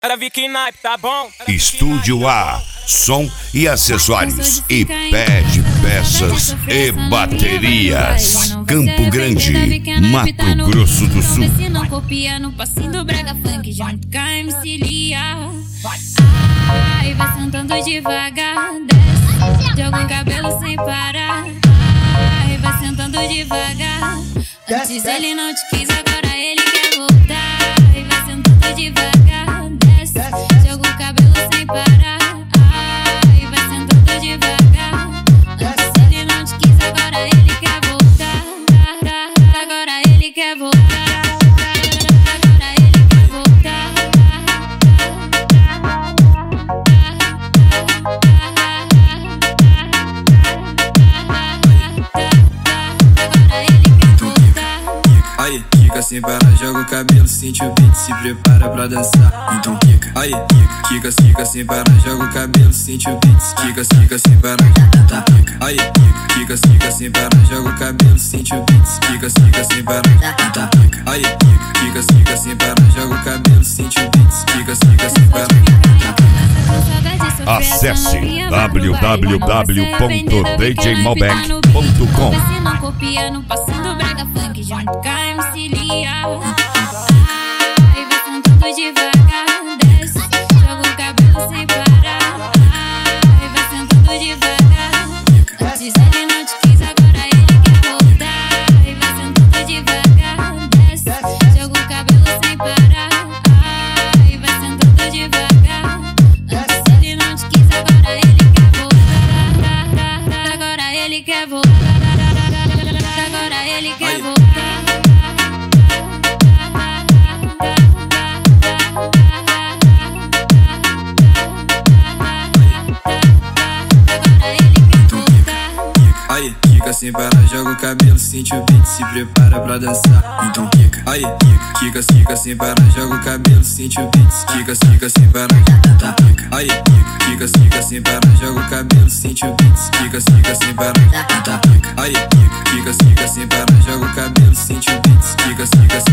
Era Vicky Naipe, tá bom? Estúdio A, som e acessórios e pede peças e baterias. Campo Grande, Mato Grosso do Sul. Se não copia no passinho do brega funk junto com a MC Lia. Ai, vai sentando devagar, desce, joga o cabelo sem parar. Ai, vai sentando devagar. Antes ele não te quis, agora ele quer voltar. Ai, vai sentando devagar, desce, joga o cabelo sem parar. Ai, vai sentando devagar. Antes ele não te quis, agora ele quer voltar. Agora ele quer voltar. Agora ele quer voltar. Aí, quica sem parar, joga o cabelo, sente o beat, se prepara pra dançar. Então quica, aí, quica sem parar, joga o cabelo, sente o beat, quica sem parar, tá quica. Aí, quica sem parar, joga o cabelo, sente o beat, quica sem parar, tá quica. Aí, quica sem parar, joga o cabelo, sente o beat, quica sem parar, tá quica. Acesse www.djmalbec.com. Se não copia no passinho do brega funk junto com a MC Lia. Ai, vai sentando devagar, desce, joga o cabelo sem parar. Ai, vai sentando devagar. Antes ele não te quis, agora ele quer voltar. Ai, vai sentando devagar, desce, joga o cabelo sem parar. Ai, vai sentando devagar. Antes ele não te quis, agora ele quer voltar. Agora ele quer voltar. Agora ele quer voltar. Aí, quica sem parar, joga o cabelo, sente o beat, se prepara pra dançar. Então quica, aí, quica sem parar, joga o cabelo, sente o beat, quica sem parar, tá quica. Aí, quica sem parar, joga o cabelo, sente o beat, quica sem parar, tá quica. Aí, quica sem parar, joga o cabelo, sente o beat, quica sem parar.